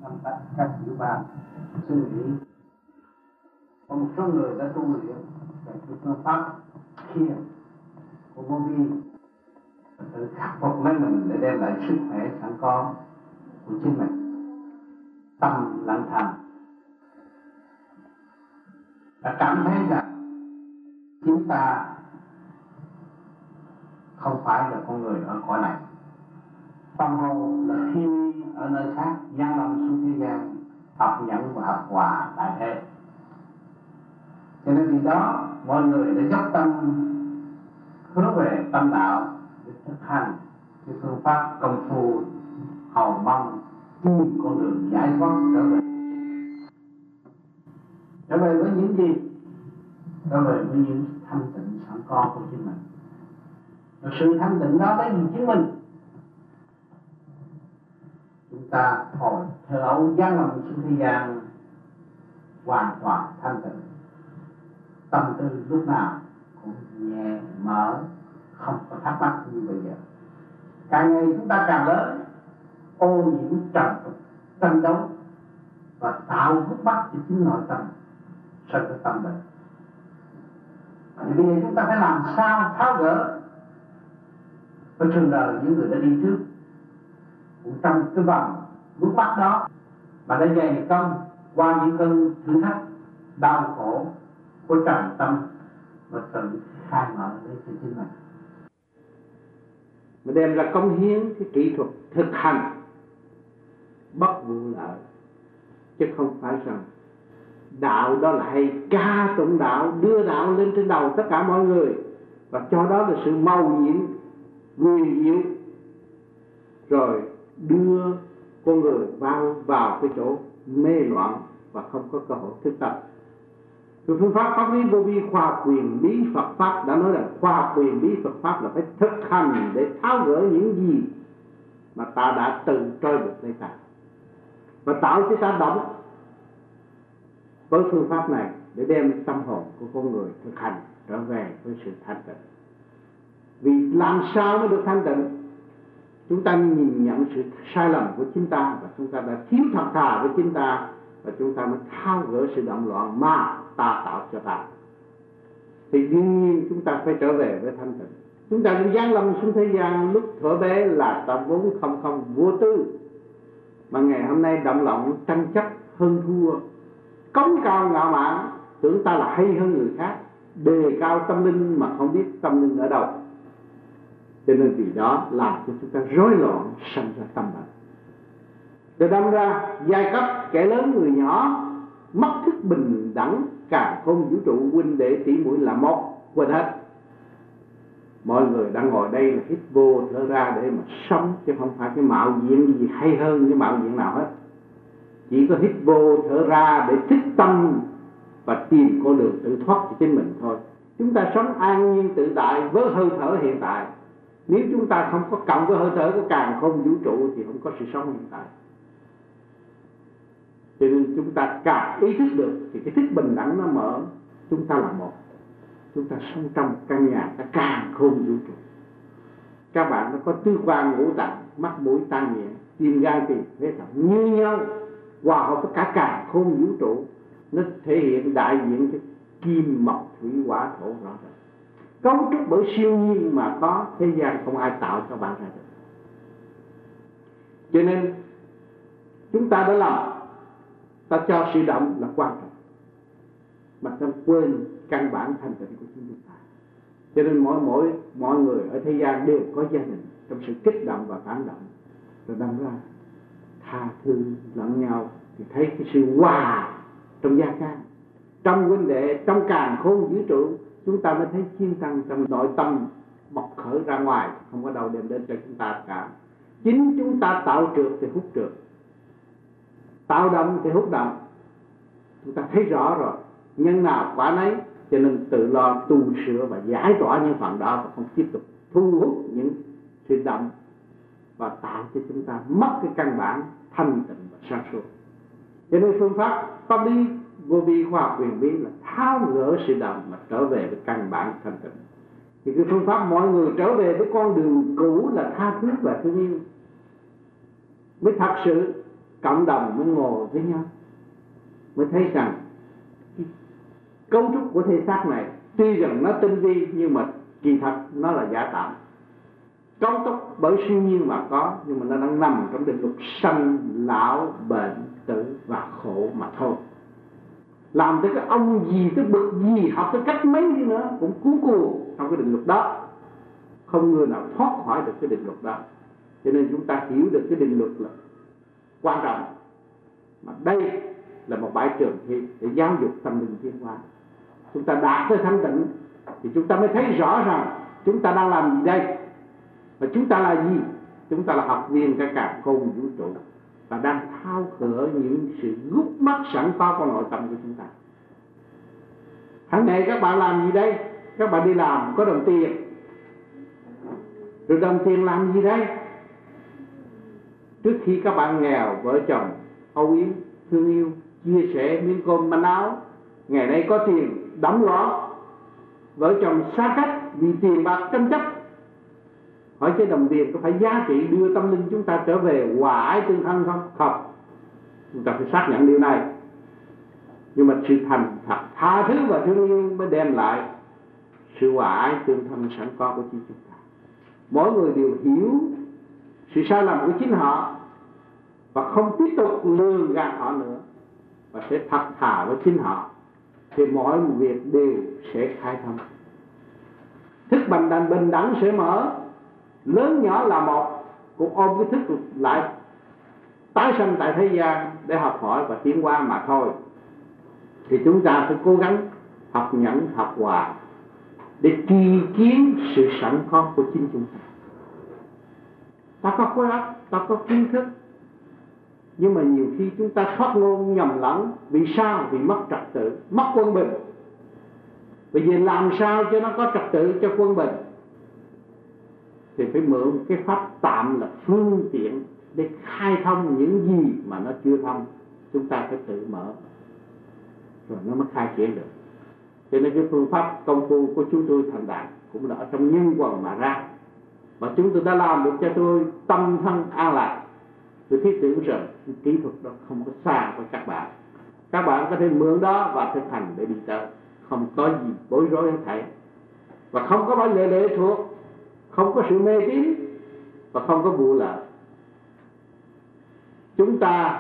năm các tiểu bang suy nghĩ. Có một số người đã tu luyện về cái phương pháp thiền của vô vi, tự khắc phục lấy mình để đem lại sức khỏe sẵn có của chính mình. Tâm lặng thầm và cảm thấy rằng chúng ta không phải là con người ở cõi này. Tâm hồn là thiên ở nơi khác, giáng lâm xuống thế gian, học nhận và học hòa tại thế. Cho nên vì đó mọi người đã dốc tâm hướng về tâm đạo để thực hành cái phương pháp công phu hầu mong tìm con đường giải thoát trở về với những gì? Trở về với những thanh tịnh sẵn có của chính mình. Và sự thanh tịnh đó lấy gì chứng minh? Chúng ta hồi thơ ấu giáng lâm xuống thế gian hoàn toàn thanh tịnh, tâm tư lúc nào cũng nhẹ mở, không có thắc mắc như bây giờ. Càng ngày chúng ta càng lớn, ô nhiễm trần tục, tranh đấu và tạo bức bách cho chính nội tâm, sinh ra tâm bệnh. Vì bây giờ chúng ta phải làm sao tháo gỡ và trường đời những người đã đi trước, cũng trong cái vòng bức bách đó mà đã dày công qua những cơn thử thách đau khổ của trần tâm và tự khai mở lấy cho chính mình. Mà đem ra cống hiến cái kỹ thuật thực hành bất vụ lợi, chứ không phải rằng đạo đó là hay ca tụng đạo, đưa đạo lên trên đầu tất cả mọi người và cho đó là sự mầu nhiệm quyền diệu, rồi đưa con người vào cái chỗ mê loạn và không có cơ hội thức tập. Cái phương pháp pháp lý vô vi khoa quyền bí Phật pháp đã nói là khoa quyền bí Phật pháp là phải thực hành để tháo gỡ những gì mà ta đã tự trôi được lấy ta và tạo cho ta động với phương pháp này để đem tâm hồn của con người thực hành trở về với sự thanh tịnh. Vì làm sao mới được thanh tịnh? Chúng ta nhìn nhận sự sai lầm của chính ta và chúng ta đã thiếu thật thà với chính ta và chúng ta mới tháo gỡ sự động loạn mà ta tạo cho ta. Thì đương nhiên chúng ta phải trở về với thanh tịnh. Chúng ta được giáng lâm xuống thế gian lúc thuở bé là ta vốn không vô tư, mà ngày hôm nay động loạn tranh chấp hơn thua, cống cao ngạo mạn, tưởng ta là hay hơn người khác, đề cao tâm linh mà không biết tâm linh ở đâu. Cho nên vì đó làm cho chúng ta rối loạn, sinh ra tâm bệnh. Để đâm ra giai cấp kẻ lớn người nhỏ mất thức bình đẳng, càn khôn vũ trụ huynh đệ tỷ muội là một, quên hết. Mọi người đang ngồi đây là hít vô thở ra để mà sống, chứ không phải cái mạo diện gì hay hơn cái mạo diện nào hết. Chỉ có hít vô thở ra để thức tâm và tìm con đường tự thoát cho chính mình thôi. Chúng ta sống an nhiên tự tại với hơi thở hiện tại. Nếu chúng ta không có cộng với hơi thở của càn khôn vũ trụ thì không có sự sống hiện tại. Cho nên chúng ta càng ý thức được thì cái thức bình đẳng nó mở, chúng ta là một. Chúng ta sống trong một căn nhà cả càn khôn vũ trụ. Các bạn nó có tứ quan ngũ tạng, mắt mũi tai miệng, tim gan tỳ phế thận như nhau, hòa hợp với cả càn khôn vũ trụ. Nó thể hiện đại diện cho kim mộc thủy hỏa thổ rõ ràng. Cấu trúc bởi siêu nhiên mà có, thế gian không ai tạo cho bạn ra được. Cho nên chúng ta đã làm, ta cho sự động là quan trọng, mà ta quên căn bản thanh tịnh của chúng ta. Cho nên mọi người ở thế gian đều có gia đình, trong sự kích động và phản động, rồi đâm ra tha thứ lẫn nhau thì thấy cái sự hòa trong gia can, trong huynh đệ, trong càn khôn vũ trụ. Chúng ta mới thấy chiến tranh trong nội tâm bộc khởi ra ngoài, không có đâu đem đến cho chúng ta cả. Chính chúng ta tạo trượt thì hút trượt, tạo động thì hút động. Chúng ta thấy rõ rồi, nhân nào quả nấy. Cho nên tự lo tu sửa và giải tỏa những phần đó, và không tiếp tục thu hút những sự động và tạo cho chúng ta mất cái căn bản thanh tịnh và sáng suốt. Cho nên phương pháp pháp lý vô vi khoa học quyền bí là tháo gỡ sự động mà trở về với căn bản thanh tịnh. Thì cái phương pháp mọi người trở về với con đường cũ là tha thứ và thương yêu mới thật sự cộng đồng mới ngồi với nhau, mới thấy rằng cái cấu trúc của thể xác này tuy rằng nó tinh vi nhưng mà kỳ thật nó là giả tạm, cấu trúc bởi siêu nhiên mà có, nhưng mà nó đang nằm trong định luật sanh lão bệnh tử và khổ mà thôi. Làm tới cái ông gì tới bực gì, học tới cách mấy đi nữa cũng cuốn cuồng trong cái định luật đó, không người nào thoát khỏi được cái định luật đó. Cho nên chúng ta hiểu được cái định luật là quan trọng, mà đây là một bãi trường thi để giáo dục tâm linh tiến hóa. Chúng ta đạt tới thanh tịnh thì chúng ta mới thấy rõ rằng chúng ta đang làm gì đây, và chúng ta là gì. Chúng ta là học viên cả càn khôn vũ trụ và đang thao gỡ những sự gút mắt sẵn có trong nội tâm của chúng ta. Hàng ngày các bạn làm gì đây? Các bạn đi làm có đồng tiền, rồi đồng tiền làm gì đây? Trước khi các bạn nghèo, vợ chồng âu yếm, thương yêu, chia sẻ miếng cơm manh áo, ngày nay có tiền đóng gói, vợ chồng xa cách vì tiền bạc tranh chấp. Hỏi cái đồng tiền có phải giá trị đưa tâm linh chúng ta trở về hòa ái tương thân không? Không. Chúng ta phải xác nhận điều này. Nhưng mà sự thành thật, tha thứ và thương yêu mới đem lại sự hòa ái tương thân sẵn có của chính chúng ta. Mỗi người đều hiểu sự sai lầm của chính họ và không tiếp tục lường gạt họ nữa, và sẽ thật thà với chính họ, thì mọi việc đều sẽ khai thông. Thức bình đẳng sẽ mở, lớn nhỏ là một, cũng ôm cái thức lại tái sanh tại thế gian để học hỏi và tiến hóa mà thôi. Thì chúng ta phải cố gắng học nhẫn, học hòa để tri kiến sự sẵn có của chính chúng ta. Ta có khối óc, ta có kiến thức, nhưng mà nhiều khi chúng ta thoát ngôn nhầm lẫn. Vì sao? Vì mất trật tự, mất quân bình. Bây giờ làm sao cho nó có trật tự, cho quân bình, thì phải mượn cái pháp tạm là phương tiện để khai thông những gì mà nó chưa thông. Chúng ta phải tự mở rồi nó mới khai triển được. Cho nên cái phương pháp công phu của chúng tôi thành đạt cũng là ở trong nhân quần mà ra, và chúng tôi đã làm được cho tôi tâm thân an lạc. Tôi thiết tưởng rằng kỹ thuật đó không có xa với các bạn. Các bạn có thể mượn đó và thực hành để đi tới, không có gì bối rối hết thảy, và không có phải lệ thuộc, không có sự mê tín và không có vụ lợi. Chúng ta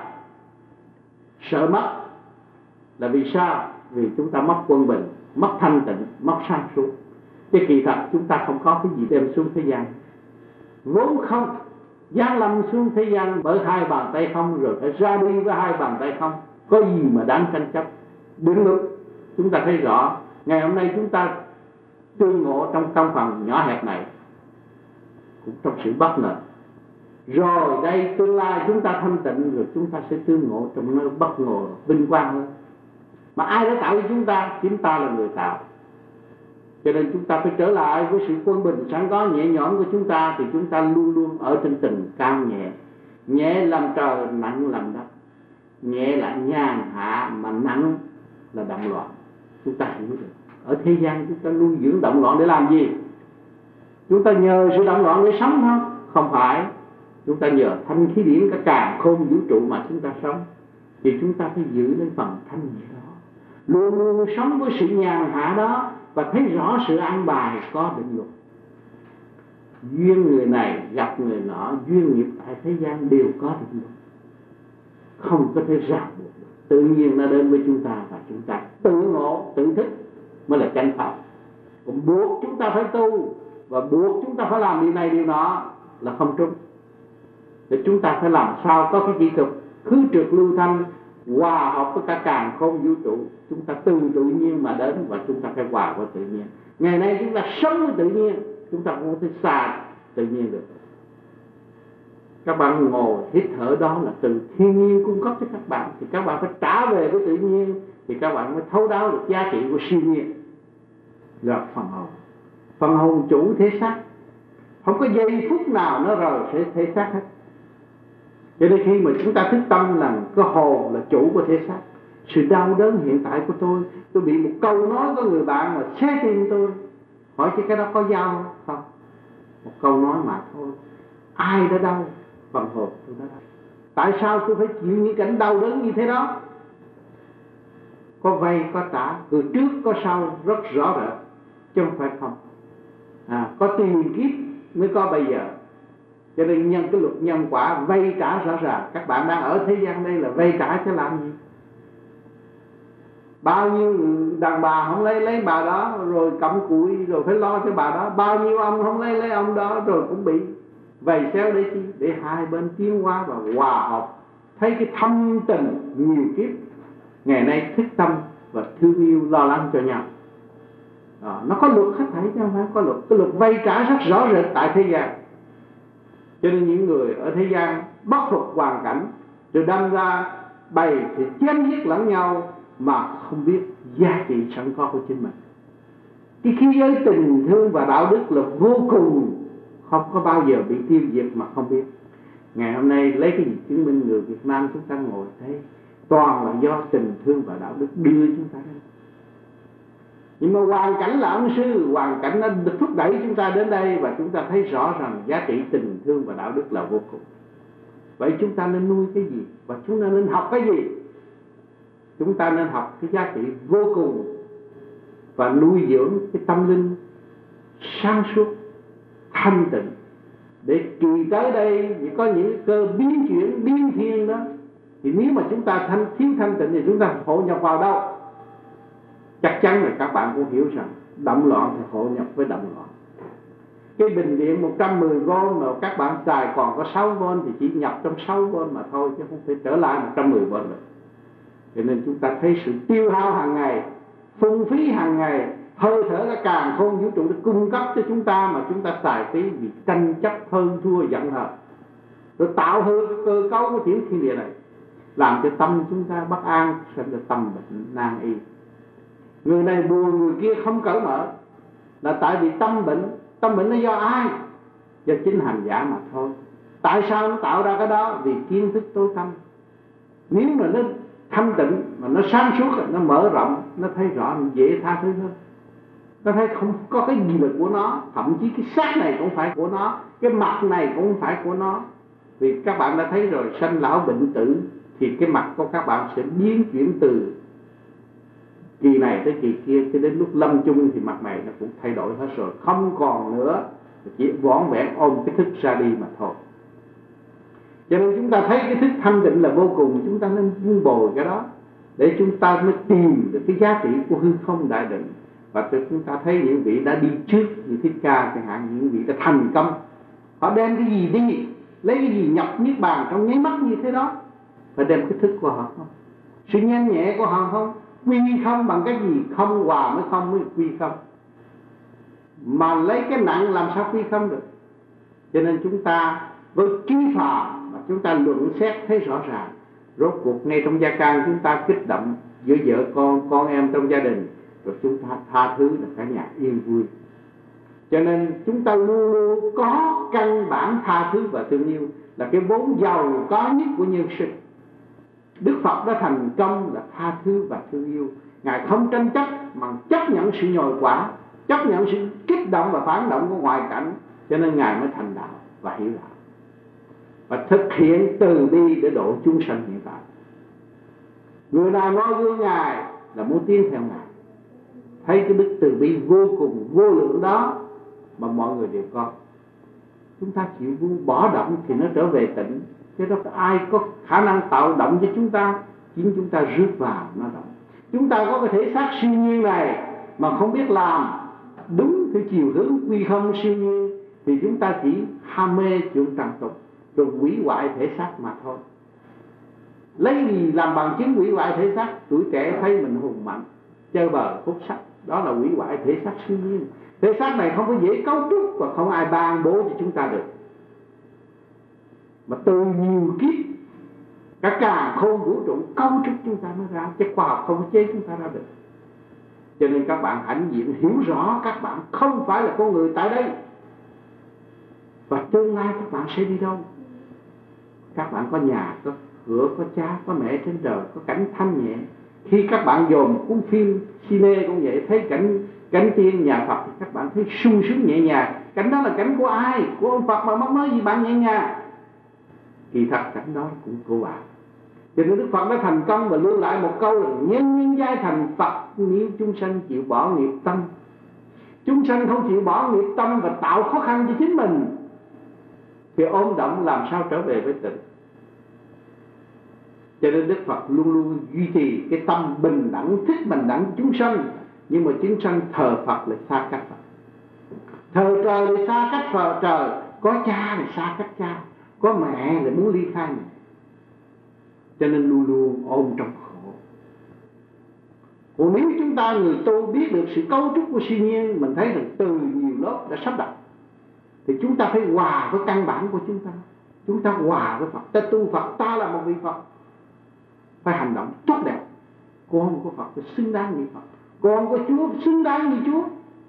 sợ mất là vì sao? Vì chúng ta mất quân bình, mất thanh tịnh, mất sáng suốt. Chứ kỳ thật chúng ta không có cái gì đem xuống thế gian, vốn không. Giáng lâm xuống thế gian bởi hai bàn tay không, rồi phải ra đi với hai bàn tay không. Có gì mà đáng tranh chấp? Định luật chúng ta thấy rõ. Ngày hôm nay chúng ta tương ngộ trong căn phòng nhỏ hẹp này cũng trong sự bất ngờ. Rồi đây tương lai chúng ta thanh tịnh, rồi chúng ta sẽ tương ngộ trong nơi bất ngờ vinh quang hơn. Mà ai đã tạo cho chúng ta? Chính ta là người tạo. Cho nên chúng ta phải trở lại với sự quân bình sẵn có nhẹ nhõm của chúng ta, thì chúng ta luôn luôn ở trên tình cao nhẹ. Nhẹ làm trời, nặng làm đất. Nhẹ là nhàn hạ, mà nặng là động loạn. Chúng ta hiểu được. Ở thế gian chúng ta nuôi dưỡng động loạn để làm gì? Chúng ta nhờ sự động loạn để sống không? Không phải. Chúng ta nhờ thanh khí điển cả càn khôn vũ trụ mà chúng ta sống. Thì chúng ta phải giữ lấy phần thanh nhẹ đó, luôn luôn sống với sự nhàn hạ đó, và thấy rõ sự an bài có định luật. Duyên người này gặp người nọ, duyên nghiệp tại thế gian đều có định luật, không có thể ràng buộc được. Tự nhiên nó đến với chúng ta, và chúng ta tự ngộ, tự thức mới là chánh pháp. Còn buộc chúng ta phải tu và buộc chúng ta phải làm điều này điều nọ là không trúng. Thì chúng ta phải làm sao có cái kỹ thuật khứ trượt lưu thanh, hòa hợp với cả càn khôn vũ trụ. Chúng ta từ tự nhiên mà đến, và chúng ta phải hòa với tự nhiên. Ngày nay chúng ta sống với tự nhiên, chúng ta không thể xa tự nhiên được. Các bạn ngồi hít thở đó là từ thiên nhiên cung cấp cho các bạn, thì các bạn phải trả về với tự nhiên, thì các bạn mới thấu đáo được giá trị của siêu nhiên là phần hồn. Phần hồn chủ thể xác, không có giây phút nào nó rời sẽ thể xác hết. Cho nên khi mà chúng ta thức tâm là cái hồn là chủ của thể xác. Sự đau đớn hiện tại của tôi bị một câu nói của người bạn mà xé tim tôi. Hỏi chứ cái đó có dao không? Một câu nói mà thôi. Ai đã đau? Phần hồn tôi đã đau. Tại sao tôi phải chịu những cảnh đau đớn như thế đó? Có vay có trả, từ trước có sau rất rõ rệt, chứ không phải không. Có tiền kiếp mới có bây giờ. Cho nên nhân cái luật nhân quả vay trả rõ ràng. Các bạn đang ở thế gian đây là vay trả chứ làm gì? Bao nhiêu đàn bà không lấy bà đó, rồi cặm cụi rồi phải lo cho bà đó. Bao nhiêu ông không lấy ông đó, rồi cũng bị vầy xéo để chi? Để hai bên tiến hóa và hòa hợp. Thấy cái thâm tình nhiều kiếp ngày nay thức tâm và thương yêu lo lắng cho nhau. Nó có luật hết thảy chứ không phải có luật. Cái luật vay trả rất rõ rệt tại thế gian. Cho nên những người ở thế gian bất phục hoàn cảnh rồi đâm ra bày thì chém giết lẫn nhau mà không biết giá trị sẵn có của chính mình. Cái khí giới tình thương và đạo đức là vô cùng, không có bao giờ bị tiêu diệt mà không biết. Ngày hôm nay lấy cái gì chứng minh người Việt Nam chúng ta ngồi thấy toàn là do tình thương và đạo đức đưa chúng ta đến. Nhưng mà hoàn cảnh là ân sư, hoàn cảnh nó thúc đẩy chúng ta đến đây và chúng ta thấy rõ rằng giá trị tình thương và đạo đức là vô cùng. Vậy chúng ta nên nuôi cái gì và chúng ta nên học cái gì? Chúng ta nên học cái giá trị vô cùng và nuôi dưỡng cái tâm linh sáng suốt, thanh tịnh, để kỳ tới đây chỉ có những cơ biến chuyển biến thiên đó. Thì nếu mà chúng ta thiếu thanh tịnh thì chúng ta hội nhập vào đâu? Chắc chắn là các bạn cũng hiểu rằng động loạn thì hội nhập với động loạn. Cái bình điện 110V mà các bạn xài còn có 6V thì chỉ nhập trong 6V mà thôi, chứ không thể trở lại 110V được. Cho nên chúng ta thấy sự tiêu hao hàng ngày, phung phí hàng ngày, hơi thở cả càn khôn vũ trụ để cung cấp cho chúng ta mà chúng ta xài phí vì tranh chấp hơn thua giận hờn, rồi tạo hư cơ cấu của tiểu thiên địa này, làm cho tâm chúng ta bất an, sinh ra tâm bệnh nan y. Người này buồn, người kia không cởi mở, là tại vì tâm bệnh. Tâm bệnh nó do ai? Do chính hành giả mà thôi. Tại sao nó tạo ra cái đó? Vì kiến thức tối tâm. Nếu mà nó thanh tịnh mà nó sáng suốt, nó mở rộng, nó thấy rõ, nó dễ tha thứ hơn. Nó thấy không có cái gì là của nó. Thậm chí cái xác này cũng phải của nó, cái mặt này cũng phải của nó. Vì các bạn đã thấy rồi, sanh lão bệnh tử thì cái mặt của các bạn sẽ biến chuyển từ kỳ này tới kỳ kia, cho đến lúc lâm chung thì mặt này nó cũng thay đổi hết rồi, không còn nữa, chỉ vỏn vẹn ôm cái thức ra đi mà thôi. Cho nên chúng ta thấy cái thức thanh định là vô cùng, chúng ta nên vun bồi cái đó để chúng ta mới tìm được cái giá trị của hư không đại định. Và chúng ta thấy những vị đã đi trước như Thích Ca chẳng hạn, những vị đã thành công, họ đem cái gì đi, lấy cái gì nhập niết bàn trong nháy mắt như thế đó, phải đem cái thức của họ không, sự nhanh nhẹ của họ không, quy không bằng cái gì, không hòa mới không mới quy không, mà lấy cái nặng làm sao quy không được. Cho nên chúng ta với trí phạm mà chúng ta luận xét thấy rõ ràng, rốt cuộc ngay trong gia can chúng ta kích động giữa vợ con em trong gia đình, rồi chúng ta tha thứ là cả nhà yên vui. Cho nên chúng ta luôn luôn có căn bản tha thứ và thương yêu là cái vốn giàu có nhất của nhân sinh. Đức Phật đã thành công là tha thứ và thương yêu. Ngài không tranh chấp mà chấp nhận sự nhồi quả, chấp nhận sự kích động và phản động của ngoại cảnh. Cho nên Ngài mới thành đạo và hiểu đạo, và thực hiện từ bi để độ chúng sanh hiện tại. Người nào nói gương Ngài là muốn tiến theo Ngài, thấy cái đức từ bi vô cùng vô lượng đó mà mọi người đều có. Chúng ta chịu buông bỏ động thì nó trở về tịnh. Chứ đó ai có khả năng tạo động cho chúng ta, khiến chúng ta rước vào nó động. Chúng ta có cái thể xác siêu nhiên này mà không biết làm đúng theo chiều hướng quy không siêu nhiên, thì chúng ta chỉ ham mê chuyện trần tục rồi hủy hoại thể xác mà thôi. Lấy gì làm bằng chứng hủy hoại thể xác? Tuổi trẻ thấy mình hùng mạnh, chơi bờ hút sắc, đó là hủy hoại thể xác siêu nhiên. Thể xác này không có dễ cấu trúc và không ai ban bố cho chúng ta được, mà từ nhiều kiếp cả càn khôn vũ trụ cấu trúc chúng ta mới ra, chứ khoa học không chế chúng ta ra được. Cho nên các bạn hãnh diện hiểu rõ các bạn không phải là con người tại đây, và tương lai các bạn sẽ đi đâu. Các bạn có nhà, có cửa, có cha, có mẹ trên trời, có cảnh thanh nhẹ. Khi các bạn dòm cuốn phim cine cũng vậy, thấy cảnh tiên nhà Phật thì các bạn thấy sung sướng nhẹ nhàng. Cảnh đó là cảnh của ai? Của ông Phật mà mong nói gì bạn nhẹ nhàng. Kỳ thật cảnh đó cũng của bạn. Cho nên Đức Phật đã thành công và lưu lại một câu là nhân nhân giai thành Phật nếu chúng sanh chịu bỏ nghiệp tâm. Chúng sanh không chịu bỏ nghiệp tâm và tạo khó khăn cho chính mình thì ôm động làm sao trở về với tịnh. Cho nên Đức Phật luôn luôn duy trì cái tâm bình đẳng, thích bình đẳng chúng sanh. Nhưng mà chúng sanh thờ Phật lại xa cách Phật, thờ trời lại xa cách Phật trời, có cha lại xa cách cha, có mẹ lại muốn ly khai mình. Cho nên luôn luôn ôm trong khổ. Còn nếu chúng ta người tu biết được sự cấu trúc của siêu nhiên, mình thấy rằng từ nhiều lớp đã sắp đặt, thì chúng ta phải hòa với căn bản của chúng ta. Chúng ta hòa với Phật, ta tu Phật, ta là một vị Phật, phải hành động tốt đẹp. Con của Phật phải xứng đáng như Phật, con của Chúa xứng đáng như Chúa,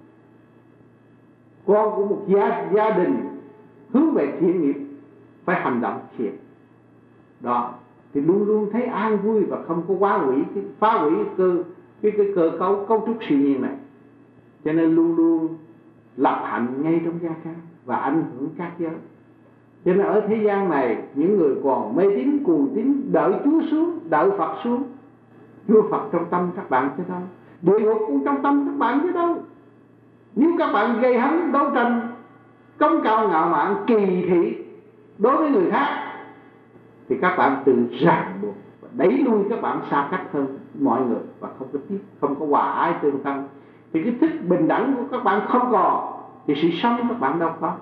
con của một gia đình hướng về thiện nghiệp phải hành động thiện. Đó thì luôn luôn thấy an vui và không có phá hủy cái cơ cấu trúc siêu nhiên này. Cho nên luôn luôn lập hạnh ngay trong gia can và ảnh hưởng các giới. Cho nên ở thế gian này, những người còn mê tín cuồng tín, đợi Chúa xuống, đợi Phật xuống. Chúa Phật trong tâm các bạn chứ đâu, địa ngục cũng trong tâm các bạn chứ đâu. Nếu các bạn gây hấn, đấu tranh, cống cao ngạo mạn, kỳ thị đối với người khác, thì các bạn tự ràng buộc và đẩy lui các bạn xa cách hơn mọi người, và không có hòa ái tương thân. Thì cái thích bình đẳng của các bạn không còn, thì sự sống các bạn đâu có.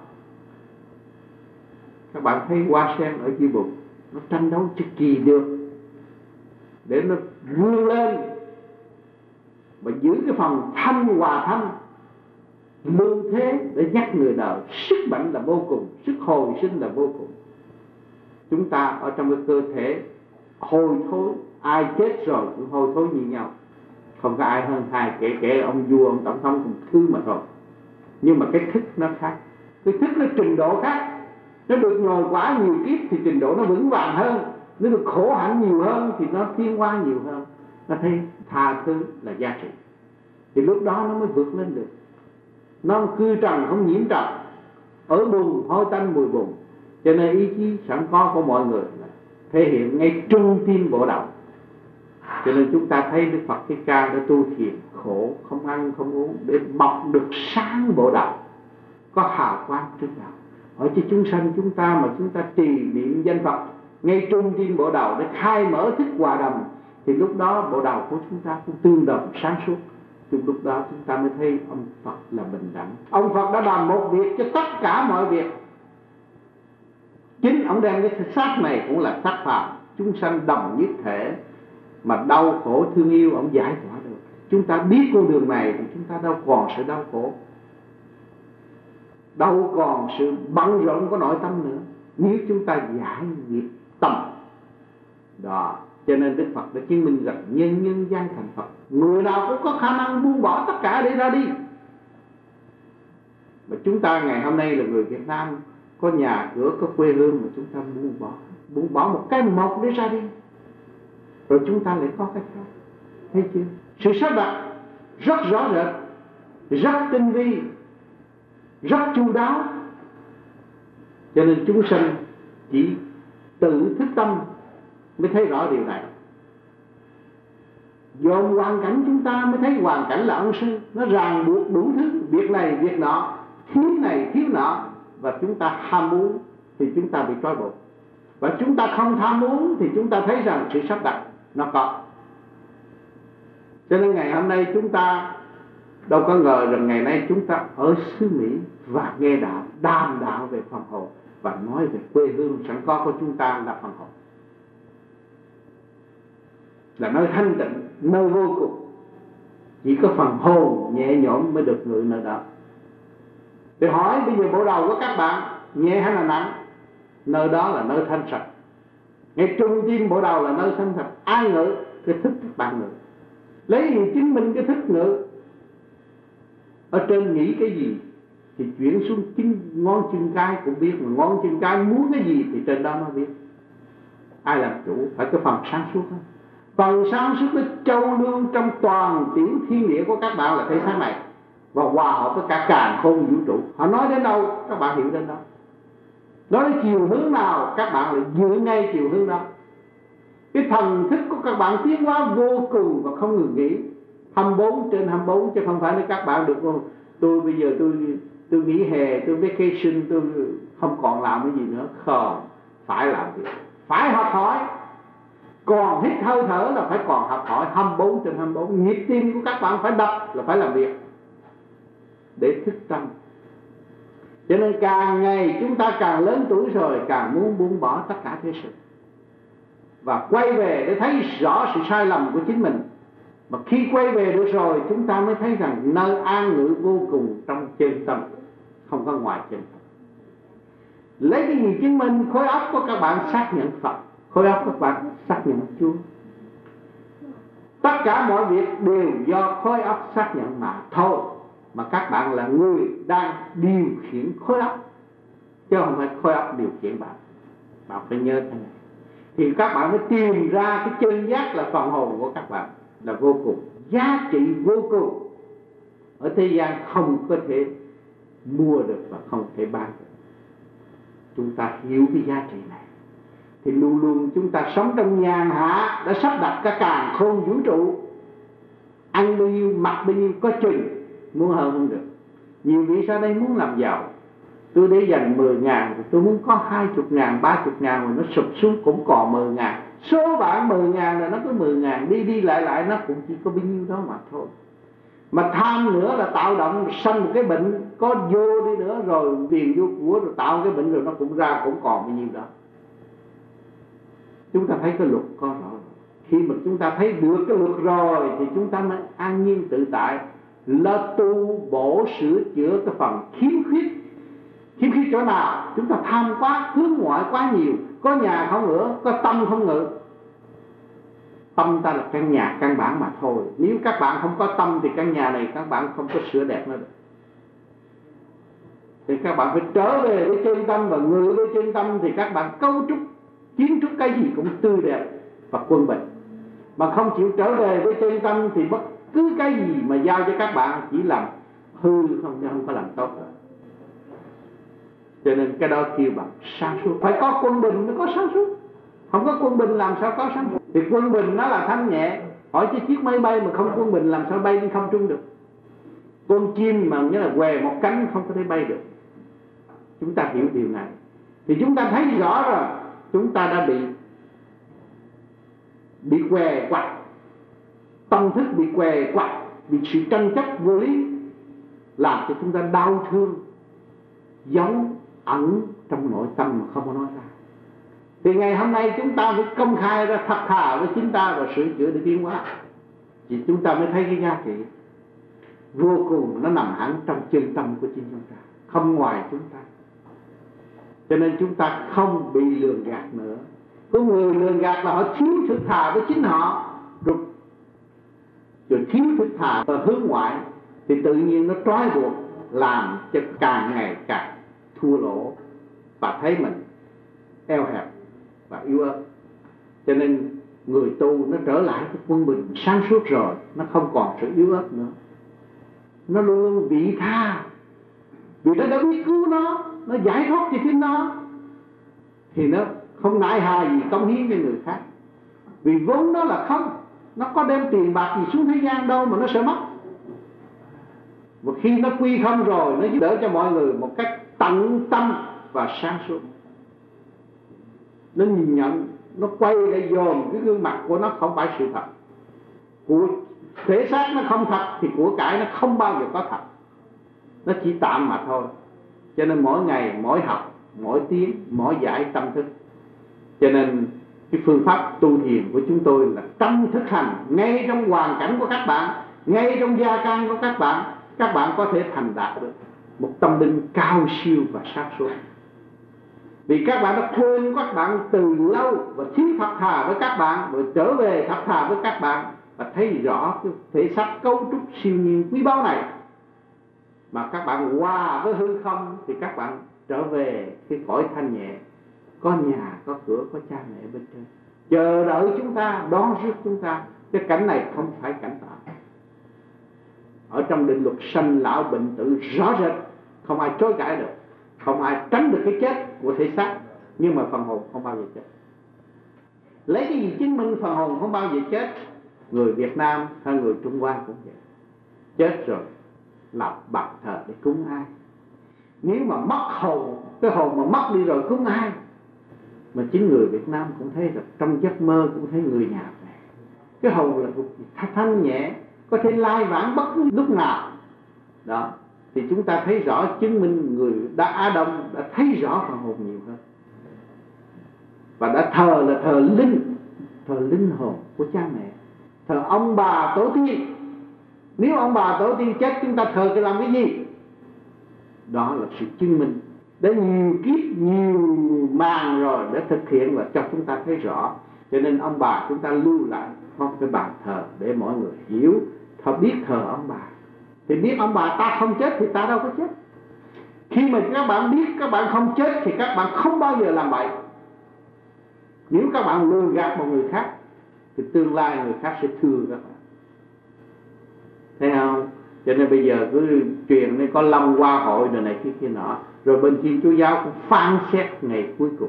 Các bạn thấy hoa sen ở dưới bụng, nó tranh đấu cực kỳ được để nó vươn lên và giữ cái phần thanh hòa thanh lương thế để nhắc người đời. Sức mạnh là vô cùng, sức hồi sinh là vô cùng. Chúng ta ở trong cái cơ thể hôi thối, ai chết rồi cũng hôi thối như nhau, không có ai hơn ai, kể ông vua, ông tổng thống cũng thứ mà thôi. Nhưng mà cái thức nó khác, cái thức nó trình độ khác. Nó được nhồi quả nhiều kiếp thì trình độ nó vững vàng hơn, nó được khổ hạnh nhiều hơn thì nó tiến hóa nhiều hơn. Nó thấy tha thứ là giá trị, thì lúc đó nó mới vượt lên được. Nó cư trần không nhiễm trần, ở bùn hôi tanh mùi bùn. Cho nên ý chí sẵn có của mọi người là thể hiện ngay trung tim bộ đầu. Cho nên chúng ta thấy Đức Phật Thích Ca đã tu thiền khổ, không ăn không uống để bọc được sáng bộ đầu, có hào quang trước đầu. Hỏi cho chúng sanh chúng ta mà chúng ta trì niệm danh Phật ngay trung tim bộ đầu để khai mở thức hòa đồng, thì lúc đó bộ đầu của chúng ta cũng tương đồng sáng suốt. Lúc đó chúng ta mới thấy ông Phật là bình đẳng. Ông Phật đã làm một việc cho tất cả mọi việc. Chính ông đem cái xác này cũng là xác phạm, chúng sanh đồng nhất thể, mà đau khổ thương yêu ông giải tỏa được. Chúng ta biết con đường này thì chúng ta đâu còn sự đau khổ, đâu còn sự bận rộn của nội tâm nữa, nếu chúng ta giải nghiệp tâm. Đó, cho nên Đức Phật đã chứng minh rằng nhân nhân gian thành Phật, người nào cũng có khả năng buông bỏ tất cả để ra đi. Mà chúng ta ngày hôm nay là người Việt Nam, có nhà cửa, có quê hương mà chúng ta buông bỏ một cái một để ra đi, rồi chúng ta lại có cái khác. Thấy chưa? Sự sắp đặt rất rõ rệt, rất tinh vi, rất chu đáo. Cho nên chúng sanh chỉ tự thức tâm mới thấy rõ điều này. Dồn hoàn cảnh chúng ta mới thấy hoàn cảnh là ân sư, nó ràng buộc đủ thứ, việc này việc nọ, thiếu này thiếu nọ, và chúng ta ham muốn thì chúng ta bị trói buộc, và chúng ta không tham muốn thì chúng ta thấy rằng sự sắp đặt nó có. Cho nên ngày hôm nay chúng ta đâu có ngờ rằng ngày nay chúng ta ở xứ Mỹ và nghe đạo, đàm đạo về phần hồn và nói về quê hương sẵn có của chúng ta là phần hồn, là nơi thanh tịnh, nơi vô cùng. Chỉ có phần hồn nhẹ nhõm mới được ngự nơi đó. Thì hỏi bây giờ bộ đầu của các bạn nhẹ hay là nặng? Nơi đó là nơi thanh sạch, ngay trung tim bộ đầu là nơi thanh sạch. Ai ngự? Cái thức các bạn ngự. Lấy gì chứng minh cái thức ngự? Ở trên nghĩ cái gì thì chuyển xuống ngón chân cái cũng biết, mà ngón chân cái muốn cái gì thì trên đó nó biết. Ai làm chủ? Phải cái phần sáng suốt đó. Phần sáng suốt nó châu lương trong toàn tiểu thiên địa của các bạn là thể xác này, và hòa hợp với cả càn khôn vũ trụ. Họ nói đến đâu các bạn hiểu đến đó. Nói đến chiều hướng nào, các bạn lại giữ ngay chiều hướng đó. Cái thần thức của các bạn tiến hóa vô cùng và không ngừng nghỉ, 24/24, chứ không phải là các bạn được tôi bây giờ tôi nghỉ hè, tôi vacation, tôi không còn làm cái gì nữa. Không, phải làm việc, phải học hỏi. Còn hít hơi thở là phải còn học hỏi 24/24. Nhịp tim của các bạn phải đập là phải làm việc để thức tâm. Cho nên càng ngày chúng ta càng lớn tuổi rồi, càng muốn buông bỏ tất cả thế sự và quay về để thấy rõ sự sai lầm của chính mình. Mà khi quay về được rồi, chúng ta mới thấy rằng nơi an ngữ vô cùng trong chân tâm, không có ngoài chân tâm. Lấy cái gì chứng minh? Khối óc của các bạn xác nhận Phật, khối óc các bạn xác nhận Chúa. Tất cả mọi việc đều do khối óc xác nhận mà thôi. Mà các bạn là người đang điều khiển khối óc, chứ không phải khối óc điều khiển bạn. Bạn phải nhớ thế này. Thì các bạn mới tìm ra cái chân giác là phần hồn của các bạn là vô cùng, giá trị vô cùng. Ở thế gian không có thể mua được và không thể bán được. Chúng ta hiểu cái giá trị này thì luôn luôn chúng ta sống trong nhàn hạ, đã sắp đặt cả càn khôn vũ trụ. Ăn bao nhiêu, mặc bao nhiêu có chừng, muốn hơn không được. Nhiều vị sau đây muốn làm giàu, tôi để dành 10.000, tôi muốn có 20.000, 30.000 mà nó sụp xuống cũng còn 10.000. Số bạn 10.000 là nó có 10.000, đi lại nó cũng chỉ có bao nhiêu đó mà thôi. Mà tham nữa là tạo động sanh một cái bệnh, có vô đi nữa rồi tiền vô của rồi tạo cái bệnh rồi nó cũng ra cũng còn bao nhiêu đó. Chúng ta thấy cái luật có rõ. Khi mà chúng ta thấy được cái luật rồi thì chúng ta mới an nhiên tự tại, là tu bổ sửa chữa cái phần khiếm khuyết. Khiếm khuyết chỗ nào? Chúng ta tham quá, hướng ngoại quá nhiều, có nhà không ở, có tâm không ngự. Tâm ta là căn nhà căn bản mà thôi. Nếu các bạn không có tâm thì căn nhà này các bạn không có sửa đẹp nữa được. Thì các bạn phải trở về với chân tâm và ngự với chân tâm thì các bạn cấu trúc, kiến trúc cái gì cũng tươi đẹp và quân bình. Mà không chịu trở về với chân tâm thì bất cứ cái gì mà giao cho các bạn chỉ làm hư không có làm tốt nữa. Cho nên cái đó kêu bằng sáng suốt. Phải có quân bình mới có sáng suốt. Không có quân bình làm sao có sáng suốt. Thì quân bình nó là thanh nhẹ. Hỏi chứ chiếc máy bay mà không quân bình làm sao bay lên không trung được. Con chim mà nghĩa là què một cánh không có thể bay được. Chúng ta hiểu điều này thì chúng ta thấy rõ rồi, chúng ta đã bị què quặt, tâm thức bị què quặt, bị sự tranh chấp vô lý làm cho chúng ta đau thương, giấu ẩn trong nội tâm mà không có nói ra. Thì ngày hôm nay chúng ta phải công khai ra thật thà với chính ta và sửa chữa để tiến hóa, thì chúng ta mới thấy cái giá trị vô cùng nó nằm hẳn trong chân tâm của chính chúng ta, không ngoài chúng ta. Cho nên chúng ta không bị lường gạt nữa. Có người lường gạt là họ thiếu thực thà với chính họ, rồi thiếu thực thà và hướng ngoại thì tự nhiên nó trói buộc, làm cho càng ngày càng thua lỗ và thấy mình eo hẹp và yếu ớt. Cho nên người tu nó trở lại cái quân bình sáng suốt rồi, nó không còn sự yếu ớt nữa, nó luôn luôn vị tha, vì nó đã biết cứu nó giải thoát cho chính nó thì nó không nại hà gì cống hiến cho người khác. Vì vốn nó là không, nó có đem tiền bạc gì xuống thế gian đâu mà nó sẽ mất. Và khi nó quy không rồi, nó giúp đỡ cho mọi người một cách tận tâm và sáng suốt. Nó nhìn nhận, nó quay lại dòm cái gương mặt của nó không phải sự thật. Của thể xác nó không thật thì của cải nó không bao giờ có thật. Nó chỉ tạm mà thôi. Cho nên mỗi ngày, mỗi học, mỗi tiếng, mỗi giải tâm thức. Cho nên cái phương pháp tu thiền của chúng tôi là tâm thức hành ngay trong hoàn cảnh của các bạn, ngay trong gia can của các bạn có thể thành đạt được một tâm linh cao siêu và sáng suốt. Vì các bạn đã quên các bạn từ lâu và thiếu thật thà với các bạn, rồi trở về thật thà với các bạn và thấy rõ cái thể xác cấu trúc siêu nhiên quý báu này. Mà các bạn hòa với hư không thì các bạn trở về cái cõi thanh nhẹ, có nhà, có cửa, có cha mẹ bên trên chờ đợi chúng ta, đón rước chúng ta. Cái cảnh này không phải cảnh tạm. Ở trong định luật sanh lão bệnh tử rõ rệt, không ai chối cãi được. Không ai tránh được cái chết của thể xác, nhưng mà phần hồn không bao giờ chết. Lấy cái gì chứng minh phần hồn không bao giờ chết? Người Việt Nam hay người Trung Hoa cũng vậy. Chết rồi lập bàn thờ để cúng ai? Nếu mà mất hồn, cái hồn mà mất đi rồi cúng ai? Mà chính người Việt Nam cũng thấy rồi, trong giấc mơ cũng thấy người nhà về. Cái hồn là thanh nhẹ, có thể lai vãng bất cứ lúc nào. Đó, thì chúng ta thấy rõ, chứng minh người Á Đông đã thấy rõ phần hồn nhiều hơn. Và đã thờ là thờ linh hồn của cha mẹ, thờ ông bà tổ tiên. Nếu ông bà tổ tiên chết chúng ta thờ cái làm cái gì? Đó là sự chứng minh. Để nhiều kiếp, nhiều màn rồi để thực hiện và cho chúng ta thấy rõ. Cho nên ông bà chúng ta lưu lại có cái bàn thờ để mọi người hiểu, họ biết thờ ông bà. Thì biết ông bà ta không chết thì ta đâu có chết. Khi mà các bạn biết các bạn không chết thì các bạn không bao giờ làm bậy. Nếu các bạn lừa gạt một người khác thì tương lai người khác sẽ thương các bạn. Thấy không? Cho nên bây giờ cứ truyền nên có Long Hoa hội rồi này kia nọ. Rồi bên Thiên Chúa Giáo cũng phán xét ngày cuối cùng.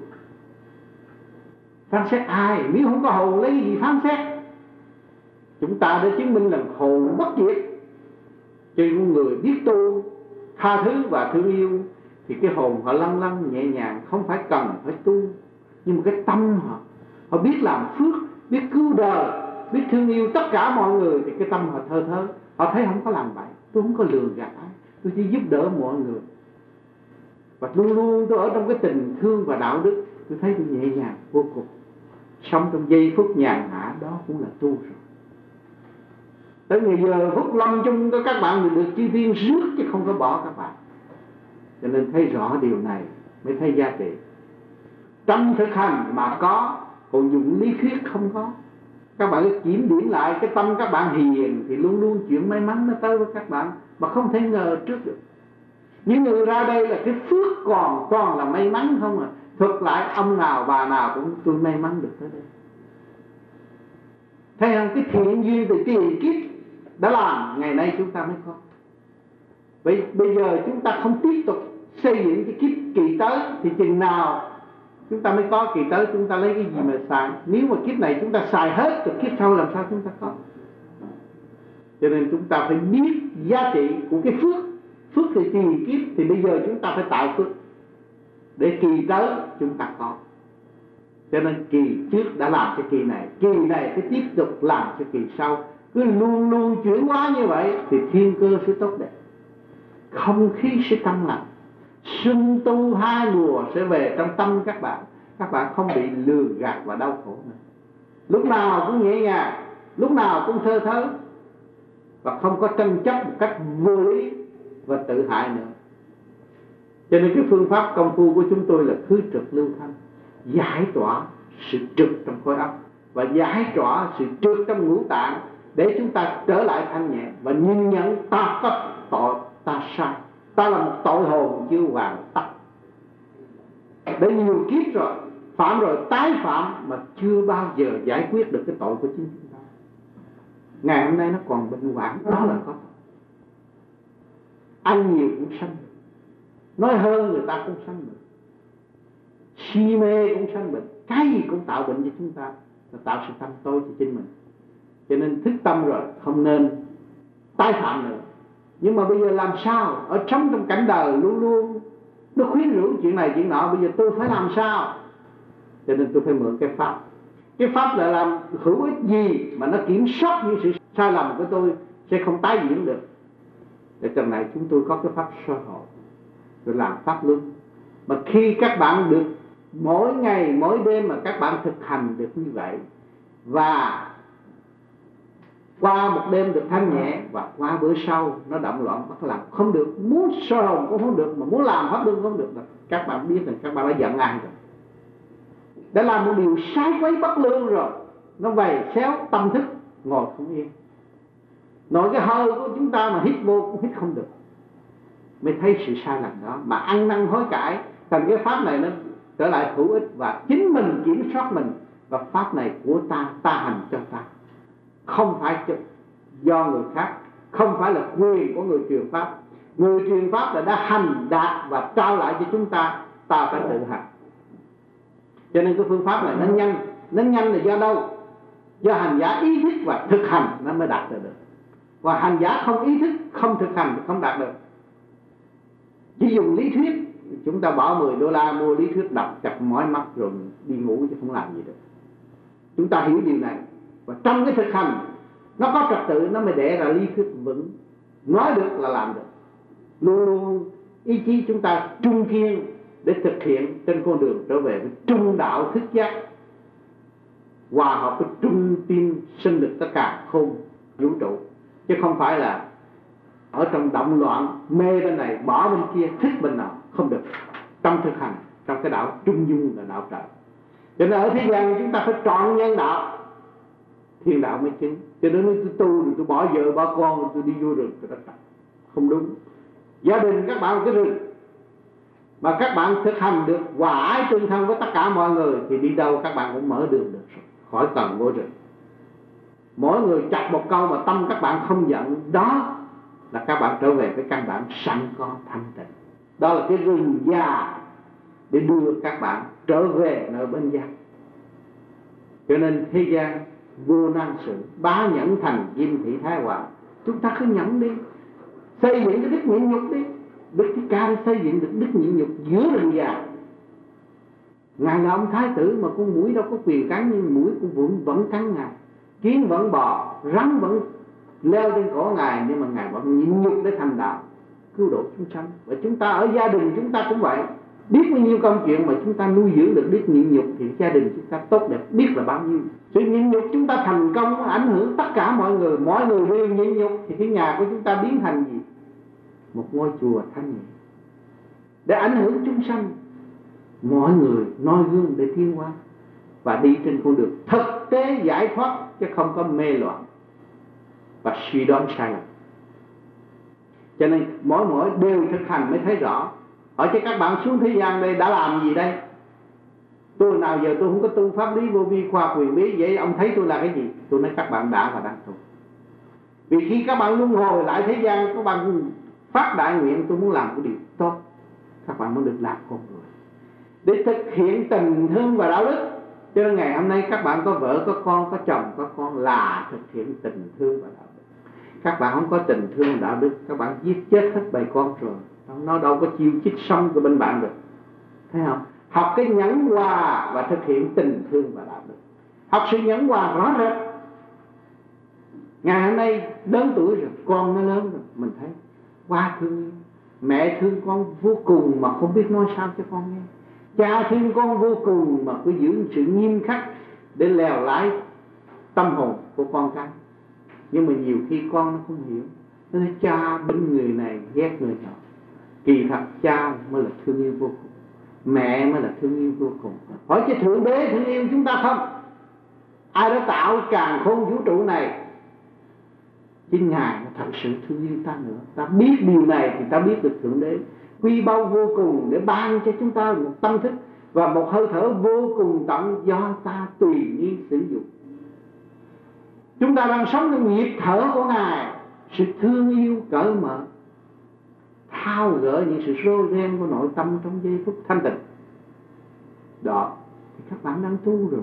Phán xét ai? Nếu không có hồn lấy gì phán xét? Chúng ta đã chứng minh là hồn bất diệt. Cho những người biết tu, tha thứ và thương yêu thì cái hồn họ lăn lăn nhẹ nhàng, không phải cần phải tu. Nhưng mà cái tâm họ biết làm phước, biết cứu đời, biết thương yêu tất cả mọi người thì cái tâm họ thơ thớ. Họ thấy không có làm bậy, tôi không có lừa gạt ai, tôi chỉ giúp đỡ mọi người. Và luôn luôn tôi ở trong cái tình thương và đạo đức, tôi thấy tôi nhẹ nhàng vô cùng. Sống trong giây phút nhàn hạ đó cũng là tu rồi. Tới ngày giờ phút lâm chung của các bạn được chư thiên rước chứ không có bỏ các bạn. Cho nên thấy rõ điều này mới thấy giá trị. Trong thực hành mà có, còn dùng lý thuyết không có. Các bạn cứ kiểm điểm lại cái tâm các bạn hiền thì luôn luôn chuyện may mắn nó tới với các bạn mà không thể ngờ trước được. Những người ra đây là cái phước còn toàn là may mắn không à. Thực lại ông nào bà nào cũng tôi may mắn được tới đây. Thấy không? Cái thiện duyên từ tiền kiếp đã làm ngày nay chúng ta mới có. Bây giờ chúng ta không tiếp tục xây dựng cái kiếp kỳ tới thì chừng nào chúng ta mới có kỳ tới, chúng ta lấy cái gì mà xài? Nếu mà kiếp này chúng ta xài hết rồi kiếp sau làm sao chúng ta có? Cho nên chúng ta phải biết giá trị của cái phước. Phước thì tiền kiếp thì bây giờ chúng ta phải tạo phước để kỳ tới chúng ta có. Cho nên kỳ trước đã làm cái kỳ này phải tiếp tục làm cho kỳ sau. Cứ luôn luôn chuyển hóa như vậy thì thiên cơ sẽ tốt đẹp, không khí sẽ trong lành, xuân tu hai mùa sẽ về trong tâm các bạn. Các bạn không bị lừa gạt và đau khổ nữa. Lúc nào cũng nhẹ nhàng, lúc nào cũng thơ thớ và không có tranh chấp một cách vô lý và tự hại nữa. Cho nên cái phương pháp công phu của chúng tôi là khứ trực lưu thanh, giải tỏa sự trực trong khối óc và giải tỏa sự trực trong ngũ tạng để chúng ta trở lại thanh nhẹ và nhìn nhận ta có tội, ta sai, ta là một tội hồn chưa hoàn tất. Để nhiều kiếp rồi, phạm rồi tái phạm mà chưa bao giờ giải quyết được cái tội của chính chúng ta. Ngày hôm nay nó còn bệnh hoạn, đó là có tội. Ăn nhiều cũng sanh bệnh, nói hơn người ta cũng sanh bệnh, si mê cũng sanh bệnh, cái gì cũng tạo bệnh cho chúng ta, là tạo sự tâm tối cho chính mình. Cho nên thức tâm rồi không nên tái phạm nữa. Nhưng mà bây giờ làm sao? Ở trong cảnh đời luôn luôn nó khuyến rũ chuyện này chuyện nọ. Bây giờ tôi phải làm sao? Cho nên tôi phải mượn cái pháp. Cái pháp là làm hữu ích gì mà nó kiểm soát những sự sai lầm của tôi sẽ không tái diễn được. Để trong này chúng tôi có cái pháp soi hồn rồi làm pháp luân. Mà khi các bạn được mỗi ngày mỗi đêm mà các bạn thực hành được như vậy, và qua một đêm được thanh nhẹ và qua bữa sau nó động loạn bắt làm không được, muốn soi hồn cũng không được, mà muốn làm pháp luân không được. Các bạn biết rằng các bạn đã giận ai rồi, đã làm một điều sai quấy bất lương rồi, nó vầy xéo tâm thức ngồi không yên. Nội cái hơi của chúng ta mà hít vô cũng hít không được, mới thấy sự sai lầm đó mà ăn năn hối cải. Thành cái pháp này nó trở lại hữu ích và chính mình kiểm soát mình. Và pháp này của ta, ta hành cho ta, không phải do người khác, không phải là quyền của người truyền pháp. Người truyền pháp là đã hành đạt và trao lại cho chúng ta, ta phải tự hành. Cho nên cái phương pháp này nó nhanh. Nó nhanh là do đâu? Do hành giả ý thức và thực hành nó mới đạt được. Và hành giả không ý thức, không thực hành không đạt được. Chỉ dùng lý thuyết, chúng ta bỏ $10 mua lý thuyết đọc chặt mỏi mắt rồi đi ngủ chứ không làm gì được. Chúng ta hiểu điều này. Và trong cái thực hành nó có trật tự, nó mới để ra lý thuyết vững. Nói được là làm được. Luôn luôn ý chí chúng ta trung kiên để thực hiện trên con đường trở về với trung đạo thức giác, hòa hợp với trung tim sinh lực tất cả không vũ trụ, chứ không phải là ở trong động loạn mê bên này bỏ bên kia thích bên nào, không được. Trong thực hành, trong cái đạo trung dung là đạo trời. Cho nên ở thế gian chúng ta phải trọn nhân đạo, thiên đạo mới chứng. Cho nên tôi tu rồi tôi bỏ vợ bỏ con tôi đi vô rừng tôi đã tập, không đúng. Gia đình các bạn là cái rừng mà các bạn thực hành được hòa ái tương thân với tất cả mọi người thì đi đâu các bạn cũng mở đường được rồi, khỏi cần vô rừng. Mỗi người chặt một câu mà tâm các bạn không giận, đó là các bạn trở về với căn bản sẵn có thanh tịnh. Đó là cái rừng già để đưa các bạn trở về nơi bên giác. Cho nên thế gian vô năng sự, bá nhẫn thành diêm thị thái hòa. Chúng ta cứ nhẫn đi, xây dựng cái đức nhịn nhục đi. Đức Thích Ca đã xây dựng được đức nhịn nhục giữa rừng già. Ngài là ông thái tử mà con muỗi đâu có quyền cắn, nhưng muỗi cũng vẫn cắn Ngài. Kiến vẫn bò, rắn vẫn leo trên cổ Ngài, nhưng mà Ngài vẫn nhịn nhục để thành đạo, cứu độ chúng sanh. Và chúng ta ở gia đình chúng ta cũng vậy. Biết bao nhiêu công chuyện mà chúng ta nuôi dưỡng được đức nhịn nhục thì gia đình chúng ta tốt đẹp biết là bao nhiêu. Sự nhịn nhục chúng ta thành công ảnh hưởng tất cả mọi người đều nhịn nhục thì cái nhà của chúng ta biến thành gì? Một ngôi chùa thanh nhẹ để ảnh hưởng chúng sanh. Mọi người noi gương để tiến hóa và đi trên con đường thực tế giải thoát, chứ không có mê loạn và suy đoán sai lầm. Cho nên mỗi đều thực hành mới thấy rõ. Hỏi cho các bạn xuống thế gian đây đã làm gì đây? Tôi nào giờ tôi không có tu pháp lý vô vi khoa quyền bí, vậy ông thấy tôi là cái gì? Tôi nói các bạn đã và đang tu. Vì khi các bạn luân hồi lại thế gian, các bạn phát đại nguyện tôi muốn làm cái điều tốt, các bạn mới được làm con người để thực hiện tình thương và đạo đức. Cho nên ngày hôm nay các bạn có vợ, có con, có chồng, có con là thực hiện tình thương và đạo đức. Các bạn không có tình thương đạo đức, các bạn giết chết hết bầy con rồi, nó đâu có chiêu chích sống của bên bạn được. Thấy không? Học cái nhẫn hòa và thực hiện tình thương và đạo đức. Học sự nhẫn hòa rõ rệt. Ngày hôm nay lớn tuổi rồi, con nó lớn rồi, mình thấy quá thương. Mẹ thương con vô cùng mà không biết nói sao cho con nghe. Cha thương con vô cùng mà cứ giữ sự nghiêm khắc để lèo lái tâm hồn của con cái. Nhưng mà nhiều khi con nó không hiểu. Nó nói cha bên người này ghét người nọ. Kỳ thật cha mới là thương yêu vô cùng, mẹ mới là thương yêu vô cùng. Hỏi chứ Thượng Đế thương yêu chúng ta không? Ai đã tạo càn khôn vũ trụ này? Chính Ngài thật sự thương yêu ta nữa. Ta biết điều này thì ta biết được Thượng Đế quy bao vô cùng để ban cho chúng ta một tâm thức và một hơi thở vô cùng tận do ta tùy nhiên sử dụng. Chúng ta đang sống trong nhịp thở của Ngài, sự thương yêu cởi mở, thao gỡ những sự rối ren của nội tâm trong giây phút thanh tịnh. Đó, thì các bạn đang tu rồi.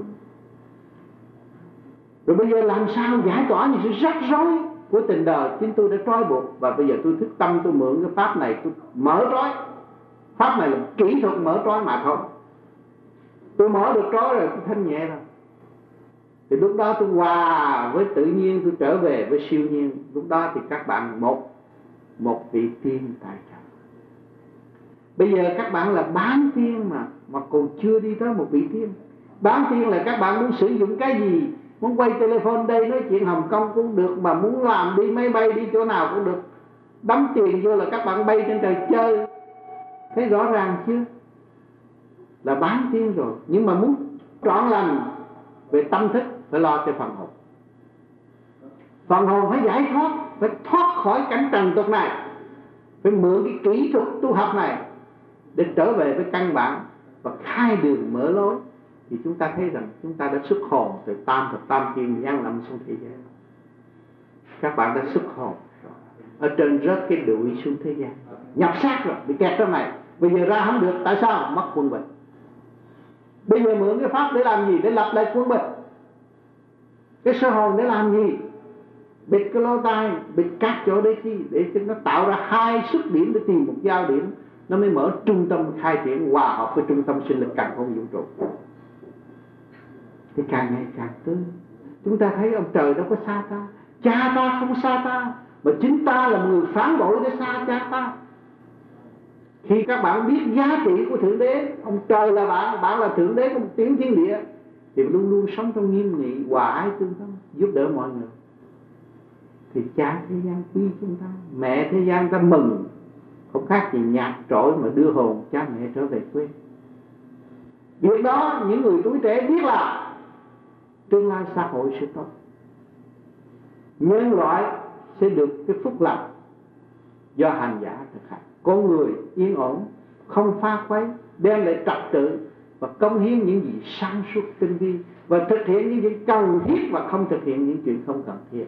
Rồi bây giờ làm sao giải tỏa những sự rắc rối của tình đời? Chính tôi đã trói buộc và bây giờ tôi thức tâm, tôi mượn cái pháp này tôi mở trói. Pháp này là kỹ thuật mở trói mà thôi. Tôi mở được trói rồi tôi thanh nhẹ rồi. Thì lúc đó tôi hòa với tự nhiên, tôi trở về với siêu nhiên. Lúc đó thì các bạn một vị tiên tại trời. Bây giờ các bạn là bán tiên mà còn chưa đi tới một vị tiên. Bán tiên là các bạn muốn sử dụng cái gì? Muốn quay telephone đây nói chuyện Hồng Kông cũng được, mà muốn làm đi máy bay đi chỗ nào cũng được. Đóng tiền vô là các bạn bay trên trời chơi. Thấy rõ ràng chưa? Là bán tiên rồi. Nhưng mà muốn trọn lành về tâm thức phải lo cho phần hồn. Phần hồn phải giải thoát, phải thoát khỏi cảnh trần tục này, phải mượn cái kỹ thuật tu học này để trở về với căn bản và khai đường mở lối. Thì chúng ta thấy rằng chúng ta đã xuất hồn từ tam thập tam thiên giáng lâm xuống thế gian. Các bạn đã xuất hồn rồi, ở trên rớt cái đuổi xuống thế gian. nhập xác rồi, bị kẹt trong này, bây giờ ra không được. Tại sao? Mất quân bình. Bây giờ mượn cái pháp để làm gì? Để lập lại quân bình. Cái sơ hồn để làm gì? Bịt cái lỗ tai, bịt các chỗ để chi? Để cho nó tạo ra hai xuất điểm để tìm một giao điểm, nó mới mở trung tâm khai triển hòa hợp với trung tâm sinh lực càng không vũ trụ. Thì càng ngày càng tới. Chúng ta thấy ông trời đâu có xa ta, cha ta không xa ta, mà chính ta là một người phản bội để xa cha ta. Khi các bạn biết giá trị của Thượng Đế, ông trời là bạn là Thượng Đế của một tiếng thiên địa, thì luôn luôn sống trong nghiêm nghị, hòa ái tương thân, giúp đỡ mọi người. Thì cha thế gian quý chúng ta, mẹ thế gian ta mừng, không khác gì nhạc trỗi mà đưa hồn cha mẹ trở về quê. Việc đó những người tuổi trẻ biết là tương lai xã hội sẽ tốt, nhân loại sẽ được cái phúc lành do hành giả thực hành. Con người yên ổn, không phá khuấy, đem lại trật tự và cống hiến những gì sáng suốt tinh vi, và thực hiện những chuyện cần thiết và không thực hiện những chuyện không cần thiết.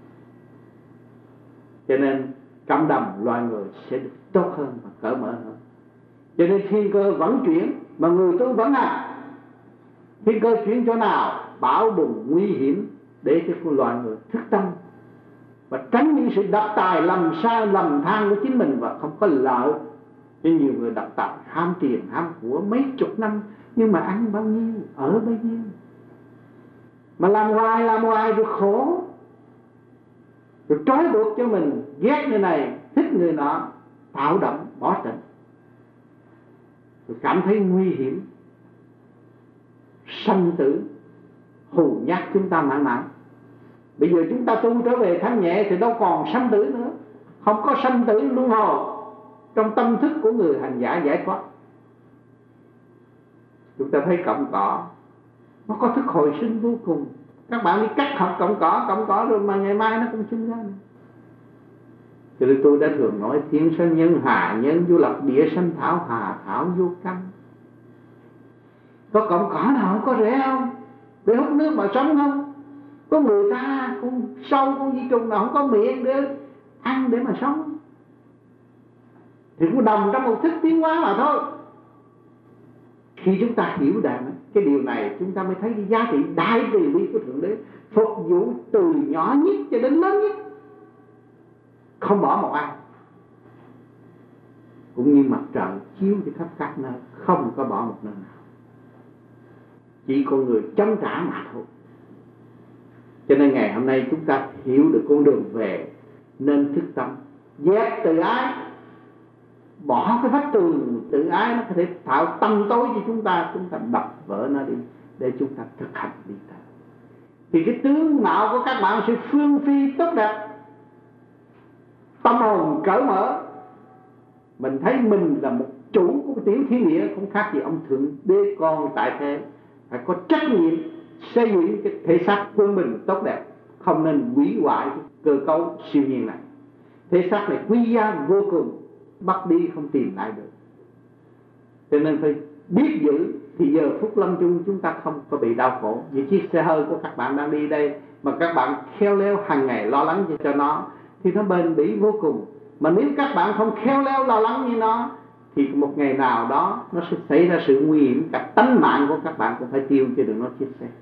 Cho nên cộng đồng loài người sẽ được tốt hơn và cởi mở hơn. Cho nên thiên cơ vẫn chuyển mà người tu vẫn hành. Thiên cơ chuyển chỗ nào? Bão bùng nguy hiểm để cho con loài người thức tâm và tránh những sự đập tài lầm sai lầm than của chính mình và không có lợi. Cho nhiều người đập tài ham tiền ham của mấy chục năm, nhưng mà ăn bao nhiêu ở bấy nhiêu, mà làm hoài rồi khổ, rồi trói buộc cho mình ghét người này thích người nọ, tạo động bỏ tình, rồi cảm thấy nguy hiểm, sanh tử hù nhát chúng ta mãi mãi. Bây giờ chúng ta tu trở về thanh nhẹ thì đâu còn sanh tử nữa, không có sanh tử luân hồi trong tâm thức của người hành giả giải thoát. Chúng ta thấy cọng cỏ nó có thức hồi sinh vô cùng. Các bạn đi cắt học cọng cỏ rồi mà ngày mai nó cũng sinh ra nữa. Cho nên tôi đã thường nói thiên sanh nhân hà nhân du lập, địa sanh thảo hà thảo vô căn. Có cọng cỏ nào có rễ không? Để hút nước mà sống không? Có người ta con sâu con vi trùng nào không có miệng để ăn để mà sống, thì cũng đồng trong một thức tiến hóa mà thôi. Khi chúng ta hiểu được cái điều này, chúng ta mới thấy cái giá trị đại từ bi của Thượng Đế, phục vụ từ nhỏ nhất cho đến lớn nhất, không bỏ một ai. Cũng như mặt trời chiếu cho khắp các nơi, không có bỏ một nơi nào, chỉ con người chống trả mà thôi. Cho nên ngày hôm nay chúng ta hiểu được con đường về, nên thức tâm, dẹp tự ái, bỏ cái vách tường tự ái, nó có thể tạo tâm tối cho chúng ta đập vỡ nó đi để chúng ta thực hành đi tới. Thì cái tướng mạo của các bạn sẽ phương phi tốt đẹp, tâm hồn cởi mở, mình thấy mình là một chủ của cái tiểu thiên địa, không khác gì ông Thượng Đế con tại thế, phải có trách nhiệm xây dựng cái thể xác quân bình tốt đẹp, không nên hủy hoại cái cơ cấu siêu nhiên này. Thể xác này quý giá vô cùng, bắt đi không tìm lại được. Cho nên phải biết giữ, thì giờ phút lâm chung chúng ta không có bị đau khổ. Vì chiếc xe hơi của các bạn đang đi đây mà các bạn khéo léo hàng ngày lo lắng cho nó thì nó bền bỉ vô cùng. Mà nếu các bạn không khéo léo lo lắng như nó thì một ngày nào đó nó sẽ xảy ra sự nguy hiểm, cả tánh mạng của các bạn cũng phải tiêu cho đừng nói chiếc xe.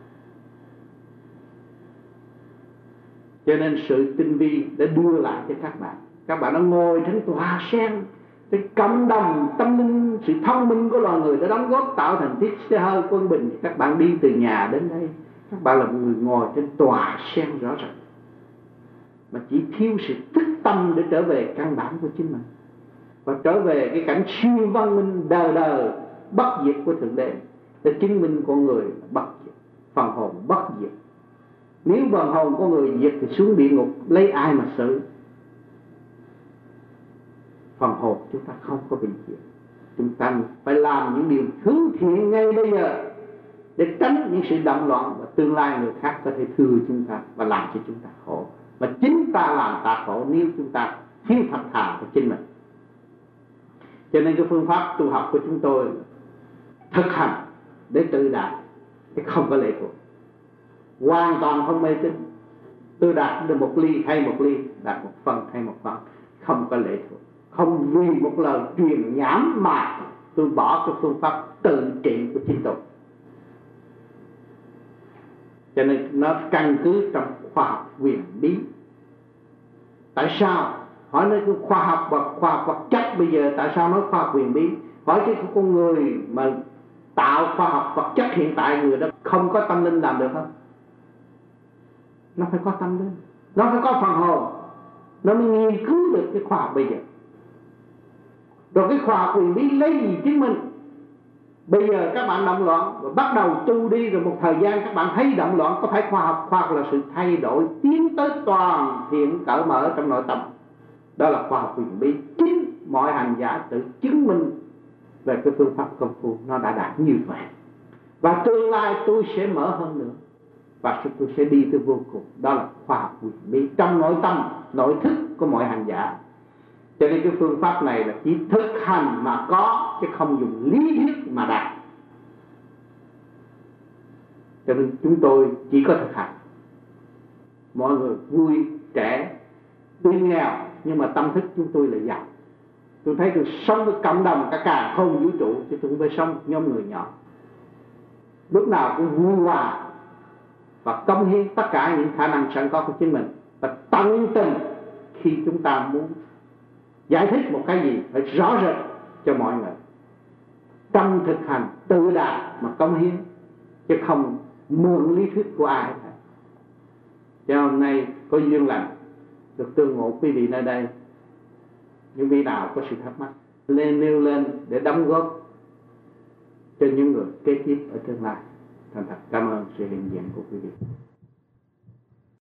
Cho nên sự tinh vi đã đưa lại cho các bạn. Các bạn đã ngồi trên tòa sen, trên cộng đồng tâm linh, sự thông minh của loài người đã đóng góp tạo thành chiếc xe hơi quân bình. Các bạn đi từ nhà đến đây, các bạn là một người ngồi trên tòa sen rõ ràng, mà chỉ thiếu sự thức tâm để trở về căn bản của chính mình, và trở về cái cảnh siêu văn minh đời đời bất diệt của Thượng Đế, để chứng minh con người bất diệt, phần hồn bất diệt. Nếu phần hồn của người diệt thì xuống địa ngục lấy ai mà xử? Phần hồn chúng ta không có bị diệt. Chúng ta phải làm những điều hướng thiện ngay bây giờ để tránh những sự động loạn, và tương lai người khác có thể thừa chúng ta và làm cho chúng ta khổ, và chính ta làm ta khổ nếu chúng ta thiếu thật thà của chính mình. Cho nên cái phương pháp tu học của chúng tôi thực hành để tự đạt, để không có lệ thuộc, hoàn toàn không mê tín. Tôi đạt được 1 ly hay 1 ly, đạt 1 phần hay 1 phần, không có lệ thuộc, không vì một lời truyền nhảm mà tôi bỏ cái phương pháp tự trị của chính tôi. Cho nên nó căn cứ trong khoa học huyền bí. Tại sao? Hỏi nói cái khoa học và khoa học vật chất bây giờ tại sao nói khoa học huyền bí? Hỏi cái con người mà tạo khoa học vật chất hiện tại, người đó không có tâm linh làm được không? Nó phải có tâm linh, nó phải có phần hồn, nó mới nghiên cứu được cái khoa học bây giờ. Rồi cái khoa học huyền bí lấy gì chứng minh? Bây giờ các bạn động loạn và bắt đầu tu đi, rồi một thời gian các bạn thấy động loạn, có phải khoa học? Khoa học là sự thay đổi tiến tới toàn thiện cởi mở trong nội tâm. Đó là khoa học huyền bí. Chính mọi hành giả tự chứng minh về cái phương pháp công phu nó đã đạt như vậy. Và tương lai tôi sẽ mở hơn nữa, và tôi sẽ đi tới vô cùng. Đó là khoa học huyền bí trong nội tâm, nội thức của mọi hành giả. Cho nên cái phương pháp này là chỉ thực hành mà có, chứ không dùng lý thuyết mà đạt. Cho nên chúng tôi chỉ có thực hành. Mọi người vui, trẻ, tuy nghèo nhưng mà tâm thức chúng tôi là giàu. Tôi thấy tôi sống với cộng đồng cả càn khôn vũ trụ, chứ tôi không phải sống nhóm người nhỏ. Lúc nào cũng vui hòa và cống hiến tất cả những khả năng sẵn có của chính mình, và tận tình khi chúng ta muốn giải thích một cái gì phải rõ rệt cho mọi người. Trong thực hành tự đạt mà cống hiến, chứ không mượn lý thuyết của ai hết. Cho hôm nay có duyên lành được tương ngộ quý vị nơi đây. Những vị nào có sự thắc mắc lên nêu lên để đóng góp cho những người kế tiếp ở tương lai. Thành thật cảm ơn sự hiện diện của quý vị.